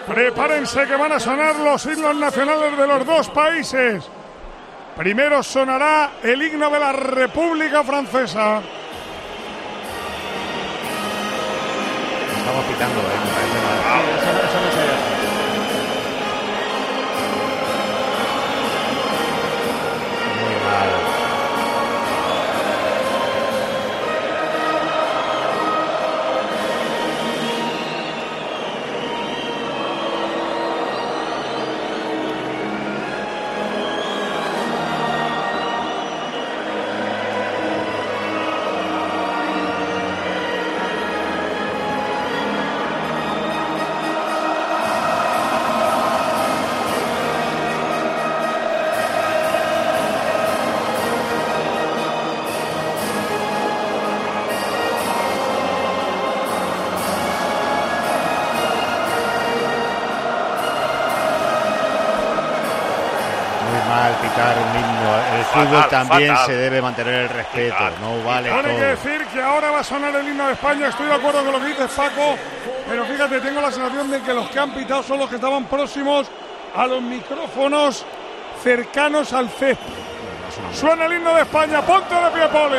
Prepárense que van a sonar los himnos nacionales de los dos países. Primero sonará el himno de la República Francesa. Estamos pitando, me parece mal. Eso no se ve. Muy mal. Pitar un himno. El fútbol también se debe mantener el respeto. No vale todo. Tiene que decir que ahora va a sonar el himno de España. Estoy de acuerdo con lo que dices, Paco, pero fíjate, tengo la sensación de que los que han pitado son los que estaban próximos a los micrófonos cercanos al césped. Suena el himno de España. Ponte de pie, Poli.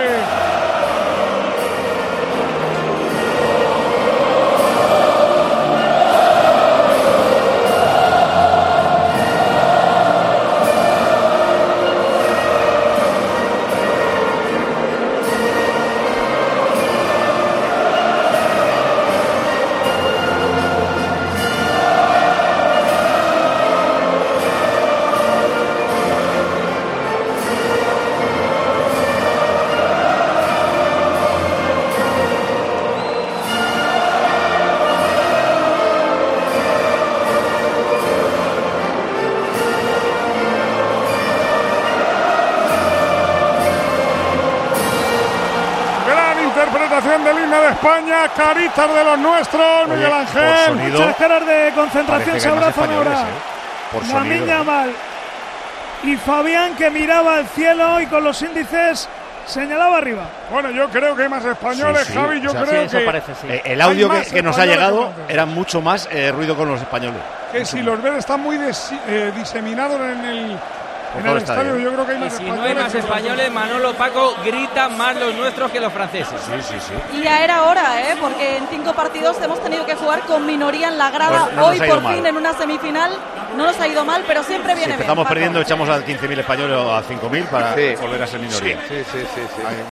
Interpretación del himno de España, caritas de los nuestros. Miguel Ángel. Muchas caras de concentración se abrazan ahora. Lamine Yamal y Fabián, que miraba al cielo y con los índices señalaba arriba. Bueno, yo creo que hay más españoles, sí, Javi. Yo creo que parece, sí. El audio que nos ha llegado era mucho más ruido con los españoles. Que si los ves están muy diseminados en el estadio, yo creo que hay más españoles. Si no hay más españoles, Manolo, Paco, gritan más los nuestros que los franceses. Sí. Y ya era hora, porque en 5 partidos hemos tenido que jugar con minoría en la grada. Pues no hoy por mal. fin en una semifinal. No nos ha ido mal, pero siempre viene bien. Si empezamos perdiendo, echamos a 15.000 españoles o a 5.000 para volver a ser minoría. Sí.